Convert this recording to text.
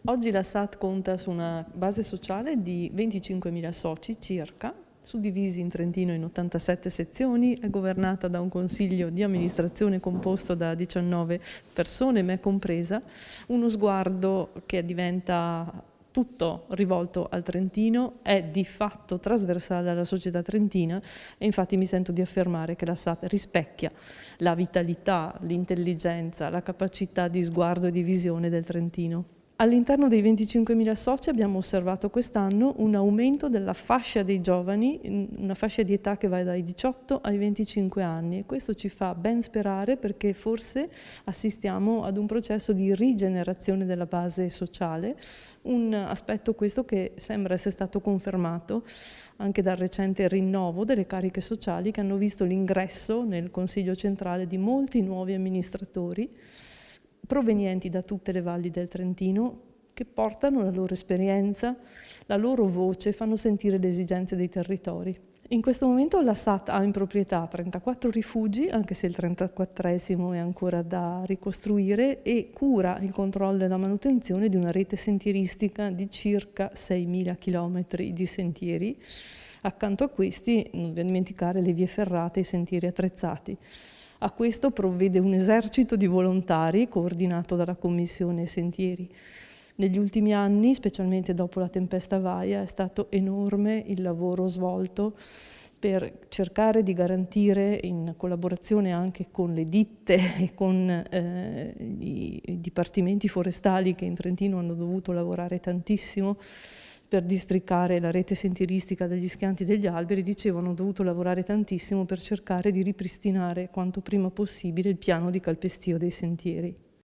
Oggi la SAT conta su una base sociale di 25.000 soci circa, suddivisi in Trentino in 87 sezioni, è governata da un consiglio di amministrazione composto da 19 persone, me compresa, uno sguardo che diventa tutto rivolto al Trentino, è di fatto trasversale alla società trentina e infatti mi sento di affermare che la SAT rispecchia la vitalità, l'intelligenza, la capacità di sguardo e di visione del Trentino. All'interno dei 25.000 soci abbiamo osservato quest'anno un aumento della fascia dei giovani, una fascia di età che va dai 18 ai 25 anni e questo ci fa ben sperare perché forse assistiamo ad un processo di rigenerazione della base sociale, un aspetto questo che sembra essere stato confermato anche dal recente rinnovo delle cariche sociali che hanno visto l'ingresso nel Consiglio centrale di molti nuovi amministratori provenienti da tutte le valli del Trentino che portano la loro esperienza, la loro voce, fanno sentire le esigenze dei territori. In questo momento la SAT ha in proprietà 34 rifugi, anche se il 34esimo è ancora da ricostruire, e cura il controllo e la manutenzione di una rete sentieristica di circa 6.000 chilometri di sentieri. Accanto a questi, non dobbiamo dimenticare le vie ferrate e i sentieri attrezzati. A questo provvede un esercito di volontari coordinato dalla Commissione Sentieri. Negli ultimi anni, specialmente dopo la tempesta Vaia, è stato enorme il lavoro svolto per cercare di garantire, in collaborazione anche con le ditte e con i dipartimenti forestali che in Trentino hanno dovuto lavorare tantissimo, per districare la rete sentieristica degli schianti degli alberi, hanno dovuto lavorare tantissimo per cercare di ripristinare quanto prima possibile il piano di calpestio dei sentieri.